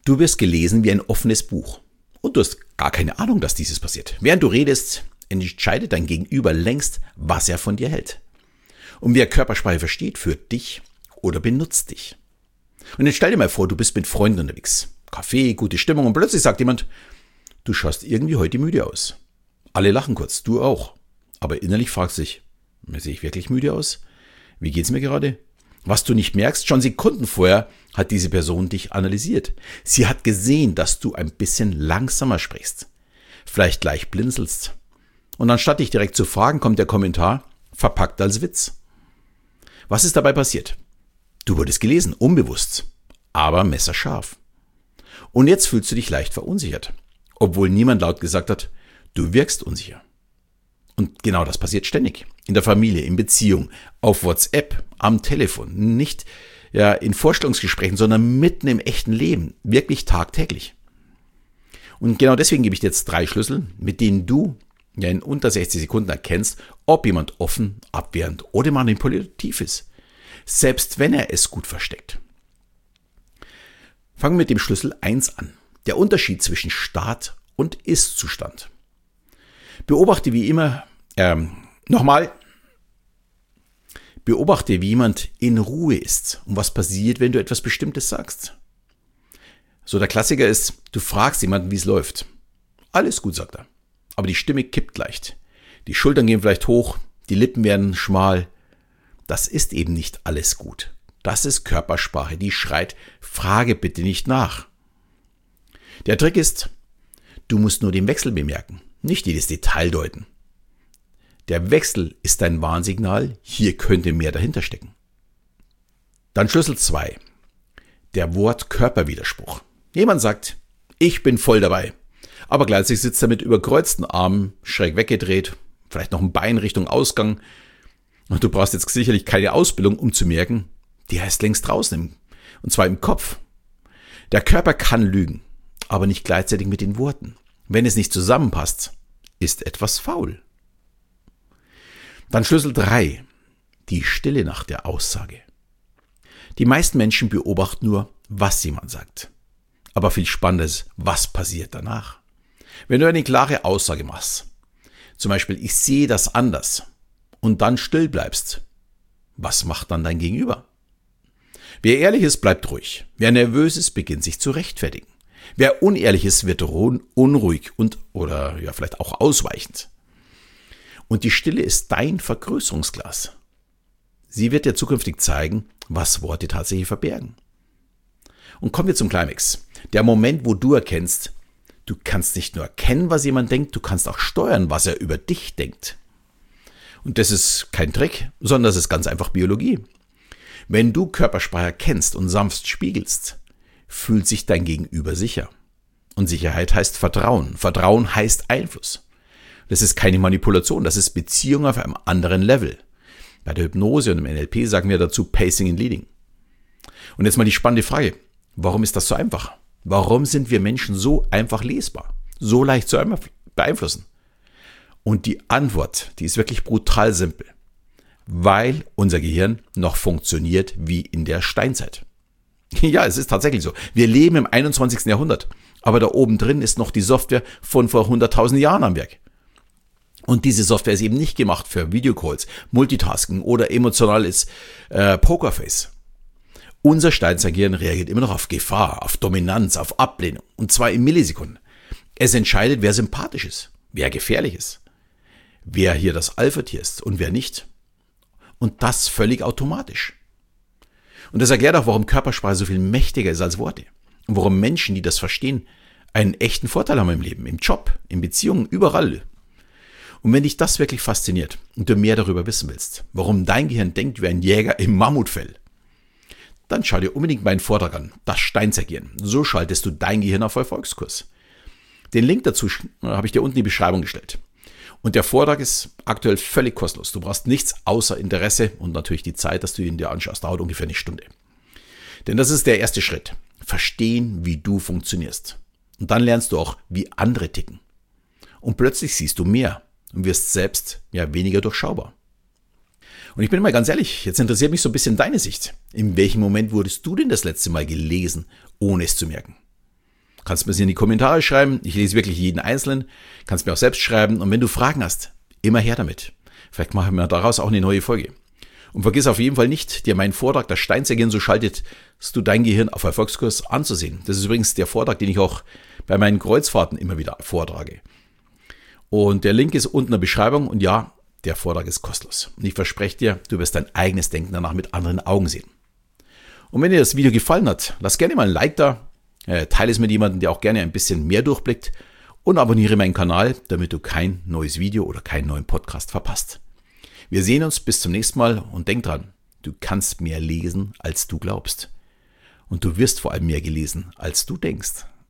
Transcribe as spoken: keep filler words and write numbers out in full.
Du wirst gelesen wie ein offenes Buch und du hast gar keine Ahnung, dass dieses passiert. Während du redest, entscheidet dein Gegenüber längst, was er von dir hält. Und wer Körpersprache versteht, führt dich oder benutzt dich. Und jetzt stell dir mal vor, du bist mit Freunden unterwegs. Kaffee, gute Stimmung und plötzlich sagt jemand, du schaust irgendwie heute müde aus. Alle lachen kurz, du auch. Aber innerlich fragst du dich, sehe ich wirklich müde aus? Wie geht's mir gerade? Was du nicht merkst, schon Sekunden vorher hat diese Person dich analysiert. Sie hat gesehen, dass du ein bisschen langsamer sprichst. Vielleicht gleich blinzelst. Und anstatt dich direkt zu fragen, kommt der Kommentar, verpackt als Witz. Was ist dabei passiert? Du wurdest gelesen, unbewusst, aber messerscharf. Und jetzt fühlst du dich leicht verunsichert, obwohl niemand laut gesagt hat, du wirkst unsicher. Und genau das passiert ständig. In der Familie, in Beziehung, auf WhatsApp, am Telefon, nicht ja, in Vorstellungsgesprächen, sondern mitten im echten Leben, wirklich tagtäglich. Und genau deswegen gebe ich dir jetzt drei Schlüssel, mit denen du ja in unter sechzig Sekunden erkennst, ob jemand offen, abwehrend oder manipulativ ist, selbst wenn er es gut versteckt. Fangen wir mit dem Schlüssel eins an, der Unterschied zwischen Start und Ist-Zustand. Beobachte wie immer, ähm, nochmal, beobachte, wie jemand in Ruhe ist und was passiert, wenn du etwas Bestimmtes sagst. So der Klassiker ist, du fragst jemanden, wie es läuft. Alles gut, sagt er. Aber die Stimme kippt leicht. Die Schultern gehen vielleicht hoch, die Lippen werden schmal. Das ist eben nicht alles gut. Das ist Körpersprache, die schreit, frage bitte nicht nach. Der Trick ist, du musst nur den Wechsel bemerken, nicht jedes Detail deuten. Der Wechsel ist dein Warnsignal, hier könnte mehr dahinter stecken. Dann Schlüssel zwei, der Wort-Körper-Widerspruch. Jemand sagt, ich bin voll dabei, aber gleichzeitig sitzt er mit überkreuzten Armen, schräg weggedreht, vielleicht noch ein Bein Richtung Ausgang. Und du brauchst jetzt sicherlich keine Ausbildung, um zu merken, der ist längst draußen, und zwar im Kopf. Der Körper kann lügen, aber nicht gleichzeitig mit den Worten. Wenn es nicht zusammenpasst, ist etwas faul. Dann Schlüssel drei, die Stille nach der Aussage. Die meisten Menschen beobachten nur, was jemand sagt. Aber viel spannender ist, was passiert danach. Wenn du eine klare Aussage machst, zum Beispiel, ich sehe das anders, und dann still bleibst, was macht dann dein Gegenüber? Wer ehrlich ist, bleibt ruhig. Wer nervös ist, beginnt sich zu rechtfertigen. Wer unehrlich ist, wird unruhig und oder ja vielleicht auch ausweichend. Und die Stille ist dein Vergrößerungsglas. Sie wird dir zukünftig zeigen, was Worte tatsächlich verbergen. Und kommen wir zum Climax. Der Moment, wo du erkennst, du kannst nicht nur erkennen, was jemand denkt, du kannst auch steuern, was er über dich denkt. Und das ist kein Trick, sondern das ist ganz einfach Biologie. Wenn du Körpersprache erkennst und sanft spiegelst, fühlt sich dein Gegenüber sicher. Und Sicherheit heißt Vertrauen. Vertrauen heißt Einfluss. Das ist keine Manipulation, das ist Beziehung auf einem anderen Level. Bei der Hypnose und im N L P sagen wir dazu Pacing and Leading. Und jetzt mal die spannende Frage, warum ist das so einfach? Warum sind wir Menschen so einfach lesbar, so leicht zu beeinflussen? Und die Antwort, die ist wirklich brutal simpel. Weil unser Gehirn noch funktioniert wie in der Steinzeit. Ja, es ist tatsächlich so. Wir leben im einundzwanzigsten Jahrhundert, aber da oben drin ist noch die Software von vor hunderttausend Jahren am Werk. Und diese Software ist eben nicht gemacht für Videocalls, Multitasking oder emotionales äh, Pokerface. Unser Steinzeitgehirn reagiert immer noch auf Gefahr, auf Dominanz, auf Ablehnung. Und zwar in Millisekunden. Es entscheidet, wer sympathisch ist, wer gefährlich ist, wer hier das Alpha-Tier ist und wer nicht. Und das völlig automatisch. Und das erklärt auch, warum Körpersprache so viel mächtiger ist als Worte. Und warum Menschen, die das verstehen, einen echten Vorteil haben im Leben, im Job, in Beziehungen, überall. Und wenn dich das wirklich fasziniert und du mehr darüber wissen willst, warum dein Gehirn denkt wie ein Jäger im Mammutfell, dann schau dir unbedingt meinen Vortrag an, das Steinzeitgehirn. So schaltest du dein Gehirn auf Erfolgskurs. Den Link dazu habe ich dir unten in die Beschreibung gestellt. Und der Vortrag ist aktuell völlig kostenlos. Du brauchst nichts außer Interesse und natürlich die Zeit, dass du ihn dir anschaust. Dauert ungefähr eine Stunde. Denn das ist der erste Schritt. Verstehen, wie du funktionierst. Und dann lernst du auch, wie andere ticken. Und plötzlich siehst du mehr und wirst selbst ja weniger durchschaubar. Und ich bin mal ganz ehrlich, jetzt interessiert mich so ein bisschen deine Sicht. In welchem Moment wurdest du denn das letzte Mal gelesen, ohne es zu merken? Kannst mir das in die Kommentare schreiben. Ich lese wirklich jeden Einzelnen. Kannst mir auch selbst schreiben. Und wenn du Fragen hast, immer her damit. Vielleicht machen wir daraus auch eine neue Folge. Und vergiss auf jeden Fall nicht, dir meinen Vortrag, das Steinzeitgehirn so schaltet, du dein Gehirn auf Erfolgskurs anzusehen. Das ist übrigens der Vortrag, den ich auch bei meinen Kreuzfahrten immer wieder vortrage. Und der Link ist unten in der Beschreibung. Und ja, der Vortrag ist kostenlos. Und ich verspreche dir, du wirst dein eigenes Denken danach mit anderen Augen sehen. Und wenn dir das Video gefallen hat, lass gerne mal ein Like da. Teile es mit jemandem, der auch gerne ein bisschen mehr durchblickt und abonniere meinen Kanal, damit du kein neues Video oder keinen neuen Podcast verpasst. Wir sehen uns bis zum nächsten Mal und denk dran, du kannst mehr lesen, als du glaubst. Und du wirst vor allem mehr gelesen, als du denkst.